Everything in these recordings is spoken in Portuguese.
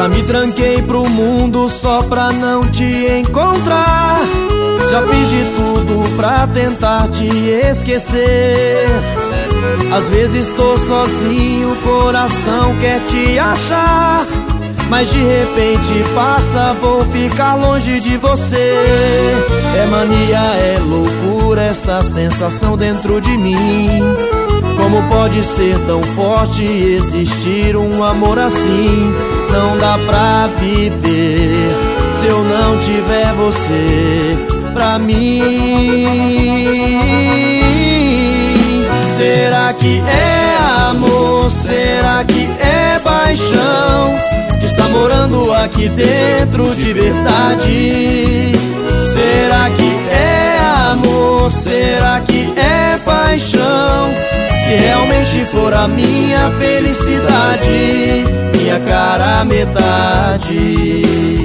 me tranquei pro mundo só pra não te encontrar. Já fiz de tudo pra tentar te esquecer. Às vezes tô sozinho, o coração quer te achar, mas de repente passa, vou ficar longe de você. É mania, é loucura esta sensação dentro de mim. Como pode ser tão forte existir um amor assim? Não dá pra viver se eu não tiver você pra mim. Será que é amor? Será que é paixão que está morando aqui dentro de verdade? Será que é amor? Será que é paixão? Se realmente for a minha felicidade, minha cara metade.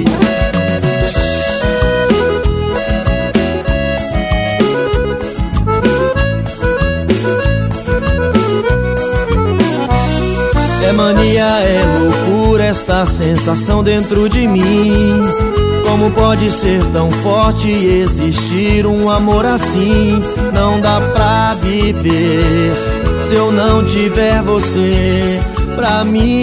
É mania, é loucura esta sensação dentro de mim. Como pode ser tão forte existir um amor assim? Não dá pra viver se eu não tiver você pra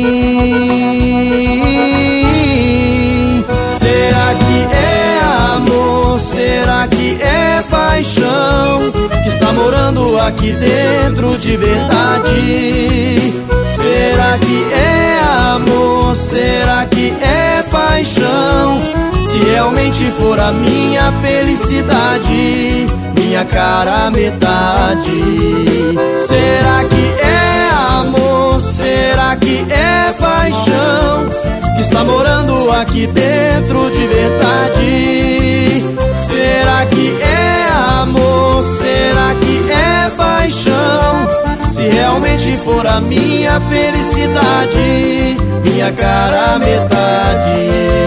mim. Será que é amor? Será que é paixão que está morando aqui dentro de verdade? Será que é amor? Será que é paixão? Se realmente for a minha felicidade, minha cara metade. Será que é amor? Será que é paixão que está morando aqui dentro de verdade? Será que é amor? Será que é paixão? Se realmente for a minha felicidade, minha cara metade.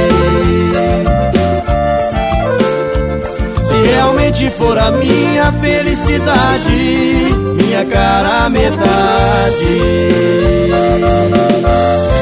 Se realmente for a minha felicidade, minha cara metade.